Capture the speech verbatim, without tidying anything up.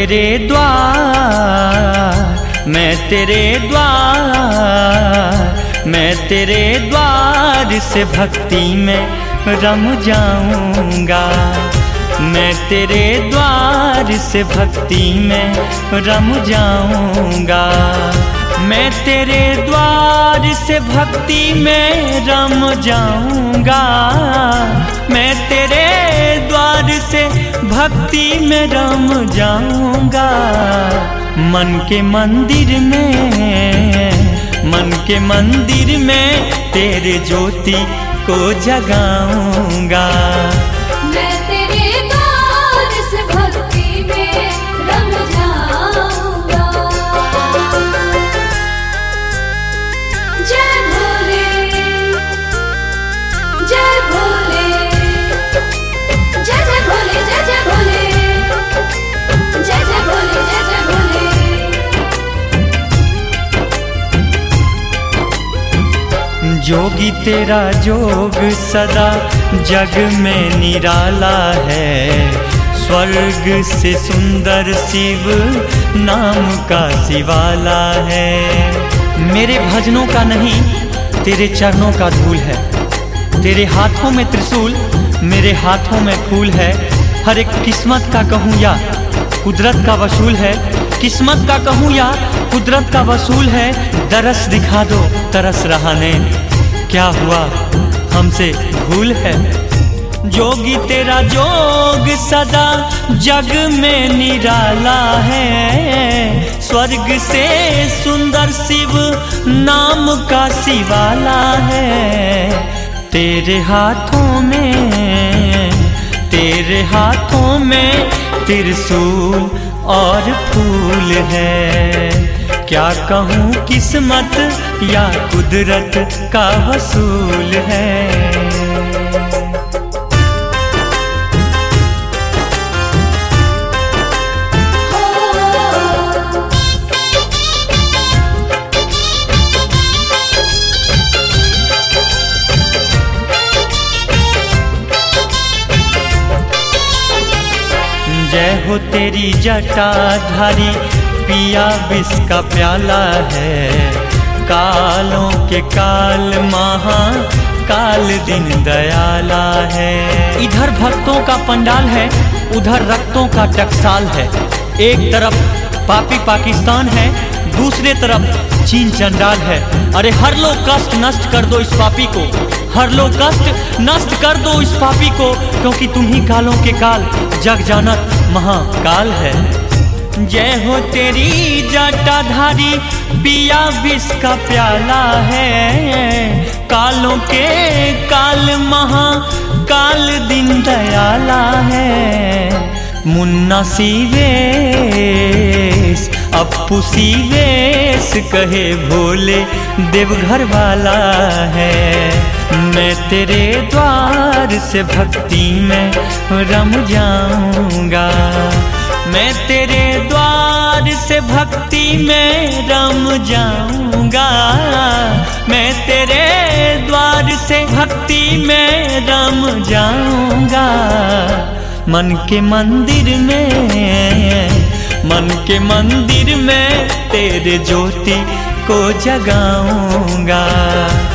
तेरे द्वार, मैं तेरे द्वार, मैं तेरे द्वार से भक्ति में रम जाऊंगा। मैं तेरे द्वार से भक्ति में रम जाऊंगा। मैं तेरे द्वार से भक्ति में रम जाऊंगा। मैं तेरे द्वार से भक्ति में रम जाऊंगा। मन के मंदिर में, मन के मंदिर में तेरे ज्योति को जगाऊंगा। मैं तेरे द्वार से भक्ति में रम जाऊंगा। जय भोले, जय भोले, जय जय भोले, जय जय भोले, जय जय भोले, जय जय भोले। जोगी तेरा जोग सदा जग में निराला है। स्वर्ग से सुंदर शिव नाम का शिवाला है। मेरे भजनों का नहीं तेरे चरणों का धूल है। तेरे हाथों में त्रिशूल, मेरे हाथों में फूल है। हर एक किस्मत का कहूँ या कुदरत का वसूल है। किस्मत का कहूँ या कुदरत का वसूल है। दरस दिखा दो तरस रहा ने, क्या हुआ हमसे भूल है। जोगी तेरा जोग सदा जग में निराला है। स्वर्ग से सुंदर शिव नाम का शिवाला है। तेरे हाथों में, तेरे हाथों में त्रिशूल और फूल है। क्या कहूँ किस्मत या कुदरत का वसूल है। जय हो तेरी जटाधारी पिया विष का प्याला है। कालों के काल महा काल दिन दयाला है। इधर भक्तों का पंडाल है, उधर रक्तों का टकसाल है। एक तरफ पापी पाकिस्तान है, दूसरे तरफ चीन चंडाल है। अरे हर लो कष्ट नष्ट कर दो इस पापी को, हर लो कष्ट नष्ट कर दो इस पापी को, क्योंकि तुम ही कालों के काल जग जानत महाकाल है। जय हो तेरी जटाधारी पिया विष का प्याला है। कालों के काल महाकाल दिन दयाला है। मुन्ना सीवेश अप्पू सीवेश कहे भोले देवघर वाला है। मैं तेरे द्वार से भक्ति में रम जाऊंगा। मैं तेरे द्वार से भक्ति में रम जाऊंगा। मैं तेरे द्वार से भक्ति में रम जाऊंगा। मन के मंदिर में, मन के मंदिर में तेरे ज्योति को जगाऊंगा।